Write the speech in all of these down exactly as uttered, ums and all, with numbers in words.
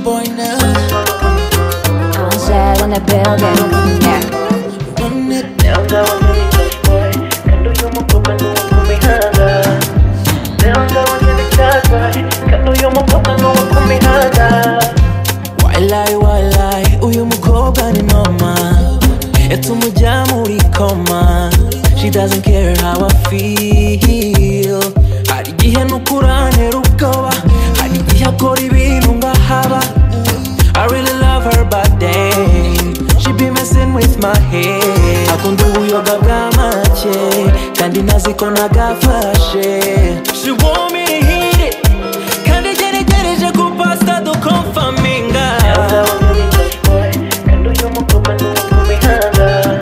boy now. Angel in the building, yeah. Run it. 내가 완전히 touch boy. 간도 요모코가 너와 꿈이하다. 내가 완전히 touch boy. 간도 요모코가 너와 꿈이하다. Why lie, why lie? Uyu mukobwa ni mama. Yatumujya muri koma. She doesn't care how I feel. Hari igihe nukurantera ubwoba. Hari igihe akora ibintu ngahaba. I really love her but damn, she be messing with my head. Akunda ubuyoga bwa make kandi nazi ko nagafashe. She want me to hit it kandi geregereje kupasta dukonfaminga. 내가 완전히 touch boy. 간도 요모코가 너와 꿈이하다.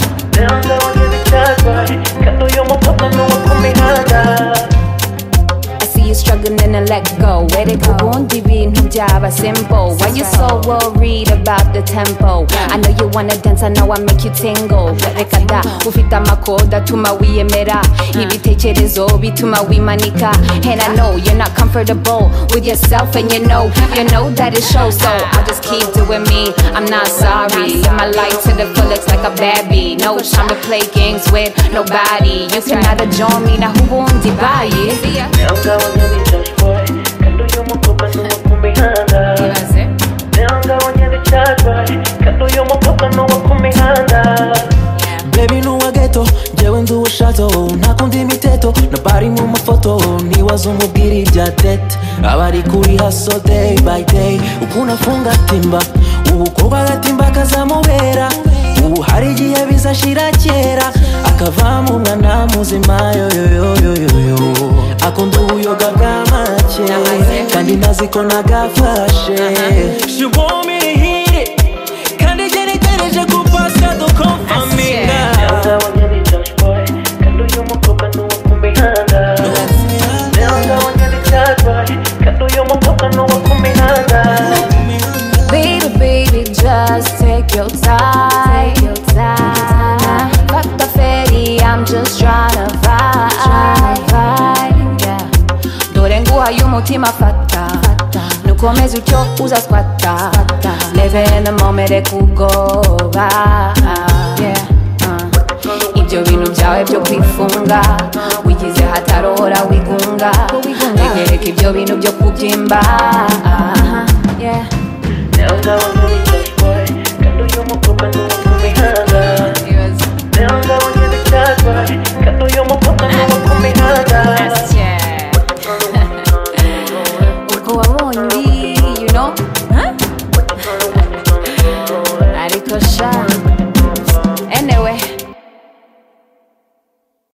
내가 완전히 touch boy. 간도 요모코가 너와 꿈이하다. I see you struggling and let go. Where they go on the beat, java simple. Why you so worried about the tempo? I know you wanna dance, I know I make you tingle. Reka da, ufite amakoda tuma wiyemera. Ibitekerezo bituma wimanika. And I know you're not comfortable with yourself, and you know, you know that it shows. So I'll just keep doing me. I'm not sorry. Live my life to the fullest like a baby. No time to play games with nobody. You cannot join me now. Who won't buy it? 내가 완전히 touch boy. 간도 요모코가 너와 꿈이하다. 내가 완전히 touch boy. 간도 요모코가 너와 꿈이하다. Baby nuwa ghetto, jewe nduwe shato. Ntakunda imiteto, nabari mu mafoto. Niwaza umubwira ibya tete. Abari kuri hustle day by day. Ukuna funga timba, ubukorwa agatimba kazamubera. Ubu hari igihe bizashira kera akavamo umwana muzima yoyoyoyoyo. Akunda ubuyoga bwa make kandi nazi ko nagafashe. She want me to hit it kandi geregereje kupasta dukonfaminga. 내가 완전히 touch boy. 간도 요모코가 너와 꿈이하다. 내가 완전히 touch boy. 간도 요모코가 너와 꿈이하다. Baby, baby, just take your time. Take your time. Fuck the fatty, I'm just tryna vibe. vibe. Yeah. Dore nguha y'umutima fata. Nukomeze utyo uzaswata. Live in the moment ekugoba. Yeah. Uh. Ibyo bintu byawe byo kwifunga. Wigize hatarohora wigunga. Regereka ibyo bintu byo kubyimba. Yeah. 내가 완전히 touch boy. 간도 요모코가 너와 꿈이하다. 내가 완전히 touch boy. 간도 요모코가 너와 꿈이하다. Uko wabonye, you know.